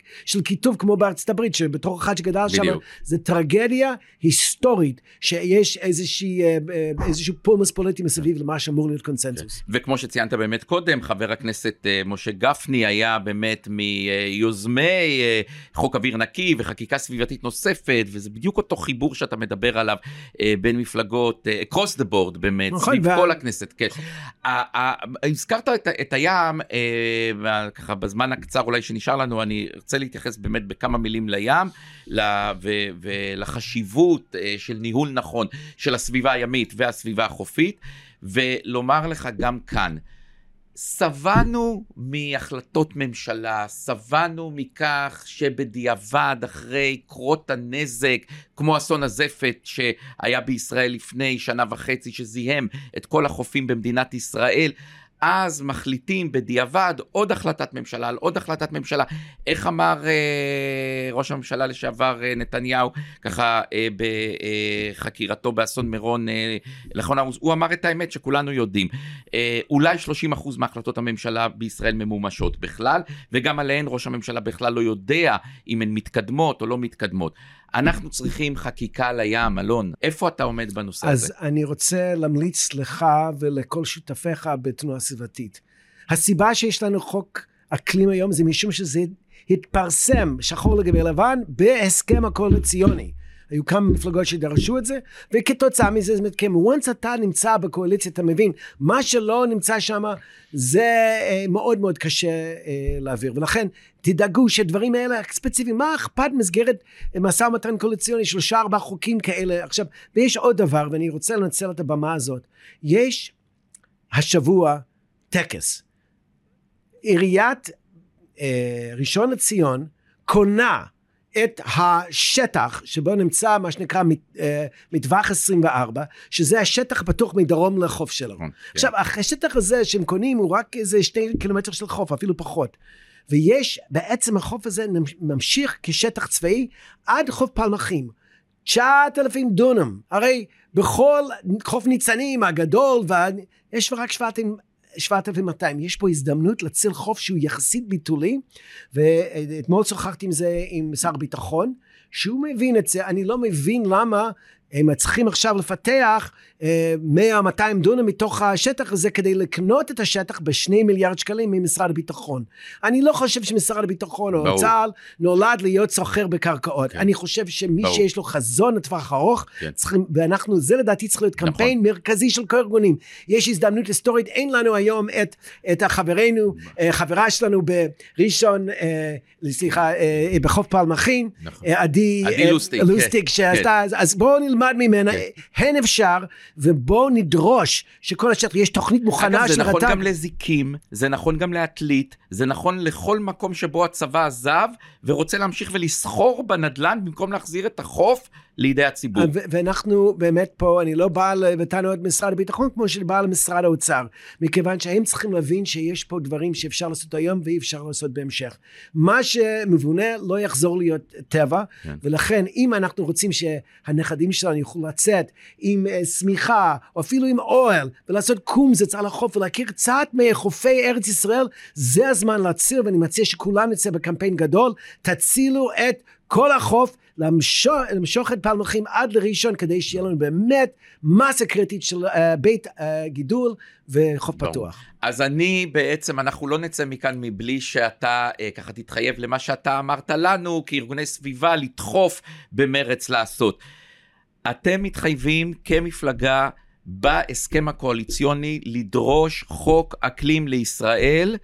של כיתוב כמו בארצות הברית, שבתור אחד שגדל שם, זה טרגדיה היסטורית, שיש איזושהי, איזשהו פולמוס פוליטי מסביב למה שאמור להיות קונסנזוס. וכמו שציינת באמת קודם, חבר הכנסת משה גפני היה באמת מיוזמי חוק אוויר נקי וחקיקה סביבתית נוספת, וזה בדיוק אותו חיבור שאתה מדבר עליו בין מפלגות, across the board באמת, סביב כל הכנסת, כן. הזכרת את הים, ככה בזמן הקצר אולי שנשאר לנו, אני רוצה להתייחס באמת בכמה מילים לים, ולחשיבות של ניהול נכון של הסביבה הימית והסביבה החופית, ולומר לך גם כאן, סבנו מהחלטות ממשלה, סבנו מכך שבדיעבד אחרי קרות הנזק, כמו אסון הזפת שהיה בישראל לפני שנה וחצי, שזיהם את כל החופים במדינת ישראל, אז מחליטים בדיעבד עוד החלטת ממשלה, על עוד החלטת ממשלה. איך אמר אה, ראש הממשלה לשעבר אה, נתניהו, ככה אה, בחקירתו באסון מירון, אה, לאחרונה, הוא אמר את האמת שכולנו יודעים. אה, אולי שלושים אחוז מהחלטות הממשלה בישראל ממומשות בכלל, וגם עליהן ראש הממשלה בכלל לא יודע אם הן מתקדמות או לא מתקדמות. אנחנו צריכים חקיקה לים, אלון. איפה אתה עומד בנושא אז הזה? אז אני רוצה להמליץ לך ולכל שותפיך בתנועה סביבתית. הסיבה שיש לנו חוק אקלים היום זה משום שזה התפרסם שחור לגבי לבן בהסכם הקואליציוני. היו כמה מפלגות שדרשו את זה, וכתוצאה מזה זה מתקיים. once אתה נמצא בקואליציה, אתה מבין, מה שלא נמצא שם, זה אה, מאוד מאוד קשה אה, להעביר. ולכן, תדאגו שדברים האלה ספציפיים, מה אכפת מסגרת משא ומתן קואליציוני, שלושה ארבעה חוקים כאלה. עכשיו, ויש עוד דבר, ואני רוצה לנצל את הבמה הזאת. יש השבוע טקס. עיריית אה, ראשון לציון קונה את השטח שבו נמצא מה שנקרא מטווח עשרים וארבע, שזה השטח פתוח מדרום לחוף שלו. עכשיו, השטח הזה שהם קונים הוא רק איזה שני קילומטר של חוף, אפילו פחות. ויש, בעצם החוף הזה ממשיך כשטח צבאי עד חוף פלמחים. תשעת אלפים דונם. הרי בכל חוף ניצנים הגדול, ויש רק שבעת אלפים מאתיים. יש פה הזדמנות להציל חוף שהוא יחסית ביטולי, ואתמול שוחחתי עם זה עם שר הביטחון, שהוא מבין את זה. אני לא מבין למה הם צריכים עכשיו לפתח מאה מאתיים דונם מתוך השטח הזה, כדי לקנות את השטח בשני מיליארד שקלים ממשרד הביטחון. אני לא חושב שמשרד הביטחון או צה"ל נולד להיות סוחר בקרקעות. אני חושב שמי שיש לו חזון לטווח ארוך, ואנחנו, זה לדעתי צריך להיות קמפיין מרכזי של כל ארגונים. יש הזדמנות היסטורית, אין לנו היום את החברנו, חברה שלנו בראשון, סליחה, בחוף פלמחים, עדי לוסטיק שעשתה, אז בואו נלמד ממנה, הן אפשר, ובואו נדרוש שכל השטח, יש תוכנית מוכנה. אגב, זה נכון גם לזיקים, זה נכון גם לעתלית, זה נכון לכל מקום שבו הצבא עזב, ורוצה להמשיך ולסחור בנדלן, במקום להחזיר את החוף לידי הציבור. ואנחנו באמת פה, אני לא בא לבטענו את משרד הביטחון, כמו שבא למשרד האוצר, מכיוון שהם צריכים להבין שיש פה דברים שאפשר לעשות היום, ואי אפשר לעשות בהמשך. מה שמבונה לא יחזור להיות טבע, ולכן אם אנחנו רוצים שהנכדים שלנו יוכלו לצאת עם סמיכה, או אפילו עם אוהל, ולעשות קומזץ על החוף, ולהכיר קצת מחופי ארץ ישראל, זה הזמן להציל, ואני מציע שכולם נצא בקמפיין גדול, תצילו את כל החוף, למשוך, למשוך את פלמחים עד לראשון, כדי שיהיה לנו באמת מסה קריטית של uh, בית uh, גידול וחוף ברור. פתוח. אז אני בעצם, אנחנו לא נצא מכאן מבלי שאתה uh, ככה תתחייב למה שאתה אמרת לנו, כארגוני סביבה, לדחוף במרץ לעשות. אתם מתחייבים כמפלגה בהסכם הקואליציוני לדרוש חוק אקלים לישראל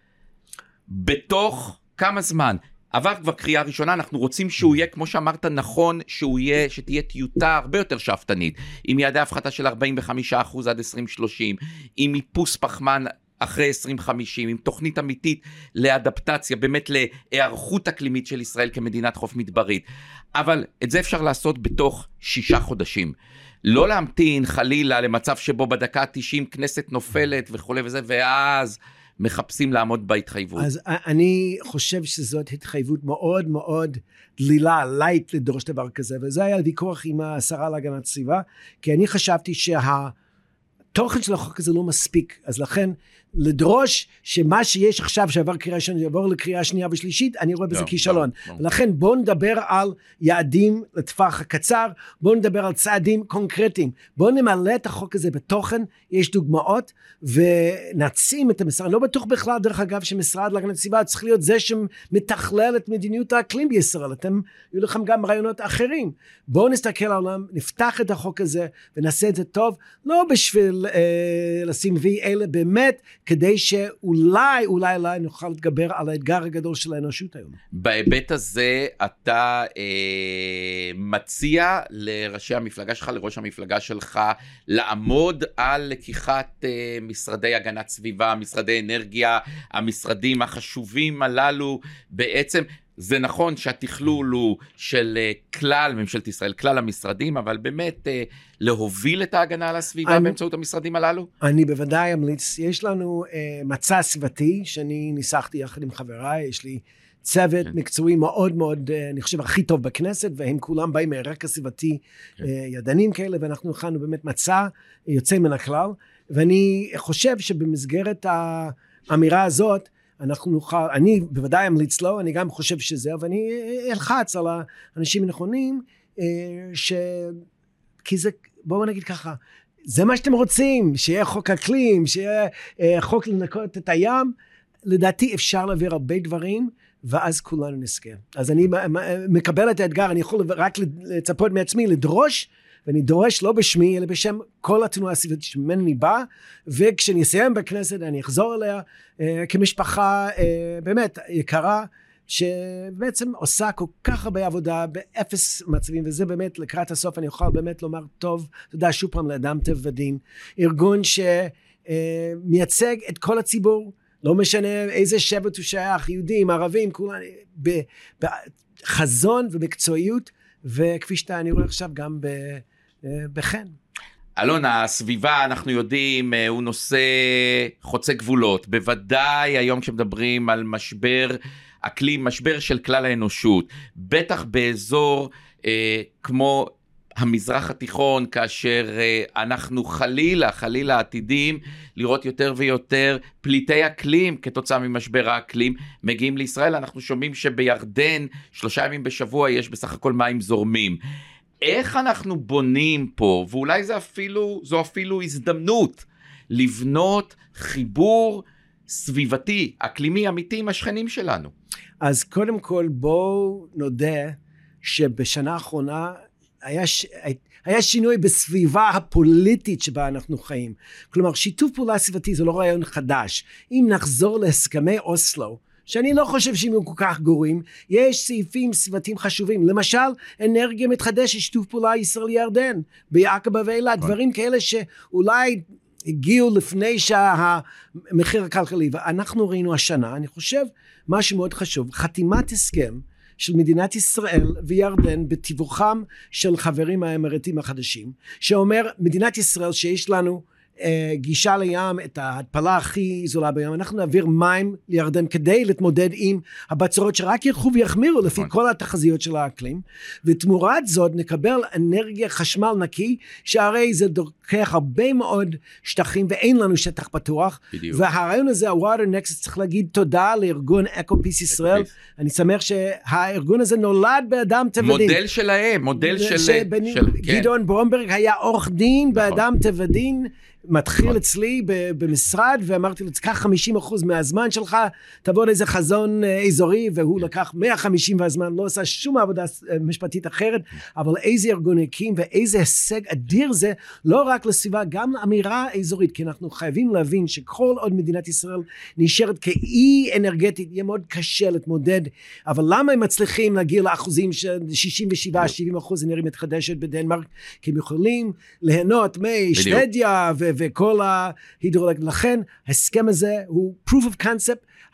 בתוך כמה זמן? עבר כבר קריאה ראשונה, אנחנו רוצים שהוא יהיה, כמו שאמרת, נכון, שהוא יהיה, שתהיה טיוטה הרבה יותר שאפתנית, עם יעדי הפחתה של ארבעים וחמישה אחוז עד עשרים שלושים, עם איפוס פחמן אחרי עשרים חמישים, עם תוכנית אמיתית לאדפטציה, באמת להיערכות אקלימית של ישראל כמדינת חוף מדברית. אבל את זה אפשר לעשות בתוך שישה חודשים. לא להמתין חלילה למצב שבו בדקה ה-תשעים כנסת נופלת וכו' וזה, ואז מחפשים לעמוד בהתחייבות. אז אני חושב שזאת התחייבות מאוד מאוד דלילה, לייט לדרוש דבר כזה, וזה היה ויכוח עם השרה להגנת הסביבה, כי אני חשבתי שהתוכן של החוק הזה לא מספיק, אז לכן לדרוש שמה שיש עכשיו שעבר קריאה שנייה יעבור לקריאה שנייה ושלישית, אני רואה בזה לא, כישלון. לא, לא. ולכן בואו נדבר על יעדים לטווח הקצר, בואו נדבר על צעדים קונקרטיים, בואו נמלא את החוק הזה בתוכן, יש דוגמאות, ונעצים את המשרד. אני לא בטוח בכלל, דרך אגב, שמשרד להגנת הסביבה צריך להיות זה שמתכלל את מדיניות האקלים בישראל, אתם, יהיו לכם גם רעיונות אחרים. בואו נסתכל על העולם, נפתח את החוק הזה, ונעשה את זה טוב, לא בשביל אה, לשים וי, אלא באמת, כדי שאולי, אולי, אולי נוכל להתגבר על האתגר הגדול של האנושות היום. בהיבט הזה, אתה אה, מציע לראשי המפלגה שלך, לראש המפלגה שלך, לעמוד על לקיחת אה, משרדי הגנת סביבה, משרדי אנרגיה, המשרדים החשובים הללו, בעצם, זה נכון שהתכלול הוא של כלל ממשלת ישראל, כלל המשרדים, אבל באמת להוביל את ההגנה על הסביבה אני, באמצעות המשרדים הללו? אני בוודאי אמליץ, יש לנו אה, מצע סביבתי שאני ניסחתי יחד עם חבריי, יש לי צוות כן. מקצועי מאוד מאוד, אה, אני חושב הכי טוב בכנסת, והם כולם באים מרקע סביבתי כן. אה, ידענים כאלה, ואנחנו הכנו באמת מצע יוצא מן הכלל, ואני חושב שבמסגרת האמירה הזאת, אנחנו נוכל, אני בוודאי אמליץ לו, אני גם חושב שזה, ואני אלחץ על האנשים הנכונים, ש... כי זה, בואו נגיד ככה, זה מה שאתם רוצים, שיהיה חוק אקלים, שיהיה חוק לנקות את הים, לדעתי אפשר להעביר הרבה דברים, ואז כולנו נזכה. אז אני מקבל את האתגר, אני יכול רק לצפות מעצמי, לדרוש, ואני דורש לא בשמי, אלא בשם כל התנועה הסביבתית שממני בא, וכשאני אסיים בכנסת, אני אחזור אליה אה, כמשפחה אה, באמת יקרה, שבעצם עושה כל כך הרבה עבודה באפס מצבים, וזה באמת לקראת הסוף, אני יכול באמת לומר טוב, תודה שוב פעם לאדם טבע ודין, ארגון שמייצג את כל הציבור, לא משנה איזה שבט הוא שייך, יהודים, ערבים, כולם, בחזון ובקצועיות, וכפי שאתה אני רואה עכשיו גם ב... בחן. אלון, הסביבה, אנחנו יודעים, הוא נושא חוצה גבולות. בוודאי היום כשמדברים על משבר אקלים, משבר של כלל האנושות, בטח באזור אה, כמו המזרח התיכון, כאשר אה, אנחנו חלילה, חלילה עתידים לראות יותר ויותר פליטי אקלים כתוצאה ממשבר האקלים, מגיעים לישראל. אנחנו שומעים שבירדן שלושה ימים בשבוע יש בסך הכל מים זורמים. איך אנחנו בונים פה, ואולי זה אפילו, זו אפילו הזדמנות, לבנות חיבור סביבתי, אקלימי, אמיתי עם השכנים שלנו? אז קודם כל בואו נודה שבשנה האחרונה היה, ש... היה שינוי בסביבה הפוליטית שבה אנחנו חיים. כלומר, שיתוף פעולה סביבתי זה לא רעיון חדש. אם נחזור להסכמי אוסלו, שאני לא חושב שהם כל כך גרועים, יש סעיפים סביבתיים חשובים, למשל אנרגיה מתחדשת, שיתוף פעולה ישראל-ירדן, בעקבה ואילת, דברים כאלה שאולי הגיעו לפני שהמחיר הכלכלי, ואנחנו ראינו השנה, אני חושב משהו מאוד חשוב, חתימת הסכם של מדינת ישראל וירדן בתיווכם של חברים האמירתים החדשים, שאומר מדינת ישראל שיש לנו גישה לים, את ההתפלה הכי זולה בים, אנחנו נעביר מים לירדן כדי להתמודד עם הבצורות שרק ילכו ויחמירו לפי כל התחזיות של האקלים, ותמורת זאת נקבל אנרגיה חשמל נקי, שהרי זה דוקח הרבה מאוד שטחים ואין לנו שטח פתוח, בדיוק. והרעיון הזה, ה-Water Nexus, צריך להגיד תודה לארגון אקופיס ישראל, אני שמח שהארגון הזה נולד באדם טבע דין. מודל שלהם, מודל של... שבני, של גדעון כן. ברומברג היה עורך דין נכון. באדם טבע דין, מתחיל נכון. אצלי במשרד, ואמרתי לו, תקח חמישים אחוז מהזמן שלך, תבוא לאיזה חזון אזורי, והוא כן. לקח מאה וחמישים והזמן, לא עושה שום עבודה משפטית אחרת, אבל איזה ארגון הקים, ואיזה הישג אדיר זה, לא רק לסביבה, גם לאמירה אזורית, כי אנחנו חייבים להבין שכל עוד מדינת ישראל נשארת כאי אנרגטית, יהיה מאוד קשה להתמודד, אבל למה הם מצליחים להגיע לאחוזים של שישים ושבע שבעים אחוז אנרגיה מתחדשת בדנמרק, כי הם יכולים ליהנות משוודיה ו- וכל ההידרולוגיה. לכן ההסכם הזה הוא proof of concept,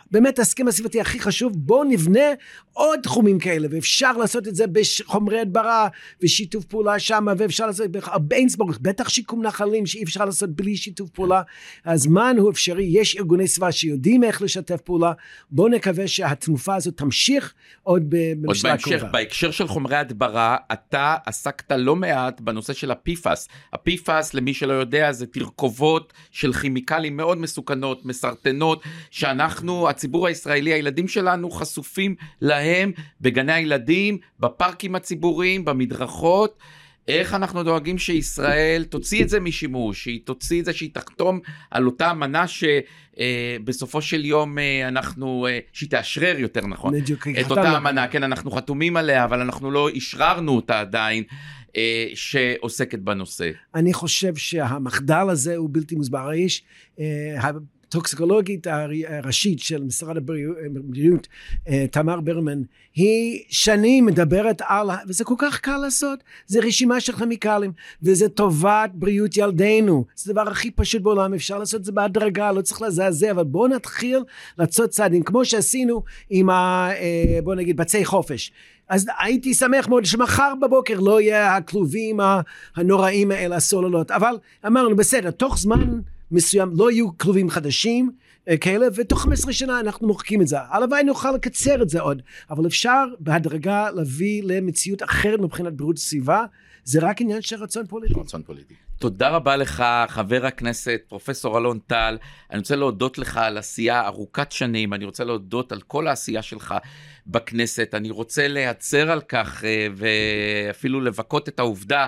באמת ההסכם הסביבתי הכי חשוב, בואו נבנה עוד תחומים כאלה, ואפשר לעשות את זה בחומרי הדברה, ושיתוף פעולה שם, ואפשר לעשות באינסבורג, בטח שיקום נחלים, שאי אפשר לעשות בלי שיתוף פעולה, הזמן הוא אפשרי, יש ארגוני סביבה שיודעים איך לשתף פעולה, בואו נקווה שהתנופה הזאת תמשיך עוד במשלה הקרובה. בהקשר של חומרי הדברה, אתה עסקת לא מעט בנושא של הפיפס. הפיפס, למי שלא יודע, זה תרכובות של כימיקלים מאוד מסוכנות, מסרטנות, שאנחנו, הציבור הישראלי, הילדים שלנו חשופים להם בגני הילדים, בפארקים הציבוריים, במדרכות. איך אנחנו דואגים שישראל תוציא את זה משימוש, שהיא תוציא את זה, שהיא תחתום על אותה אמנה שבסופו של יום אנחנו, שהיא תאשרר יותר נכון, את אותה אמנה, כן, אנחנו חתומים עליה, אבל אנחנו לא אשררנו אותה עדיין, שעוסקת בנושא. אני חושב שהמחדל הזה הוא בלתי מוסבר. יש הטוקסיקולוגית הראשית של משרד הבריאות, תמר ברמן, היא שנים מדברת על, וזה כל כך קל לעשות, זה רשימה של כימיקלים, וזה טובת בריאות ילדינו, זה הדבר הכי פשוט בעולם, אפשר לעשות את זה בהדרגה, לא צריך לזעזע, אבל בואו נתחיל לעשות צעדים, כמו שעשינו עם ה, בואו נגיד, בצי חופש. אז הייתי שמח מאוד שמחר בבוקר לא יהיה הכלובים הנוראים האלה, הסוללות, אבל אמרנו בסדר, תוך זמן מסוים לא יהיו כלובים חדשים כאלה, ותוך חמש עשרה שנה אנחנו מוחקים את זה. הלוואי נוכל לקצר את זה עוד, אבל אפשר בהדרגה להביא למציאות אחרת מבחינת בריאות הסביבה, זה רק עניין של רצון פוליטי. רצון פוליטי. תודה רבה לך, חבר הכנסת, פרופסור אלון טל. אני רוצה להודות לך על עשייה ארוכת שנים, אני רוצה להודות על כל העשייה שלך בכנסת. אני רוצה להצר על כך ואפילו לבקות את העובדה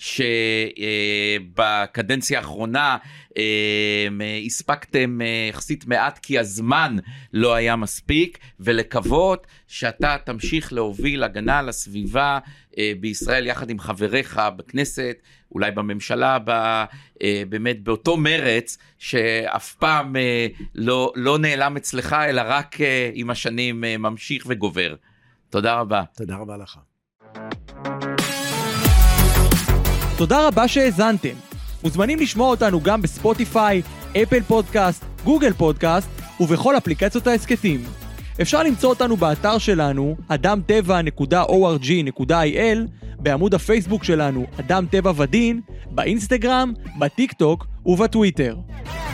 שבקדנציה האחרונה הספקתם יחסית מעט כי הזמן לא היה מספיק, ולקוות שאתה תמשיך להוביל הגנה על הסביבה בישראל יחד עם חבריך בכנסת, אולי בממשלה, באמת באותו מרץ שאף פעם לא, לא נעלם אצלך, אלא רק עם השנים ממשיך וגובר. תודה רבה. תודה רבה לך. תודה רבה שהאזנתם. מוזמנים לשמוע אותנו גם בספוטיפיי, אפל פודקאסט, גוגל פודקאסט ובכל אפליקציות ההסקטים. אפשר למצוא אותנו באתר שלנו אדם טבע נקודה או אר ג'י נקודה איי אל, בעמוד הפייסבוק שלנו אדם טבע ודין, באינסטגרם, בטיק טוק ובטוויטר.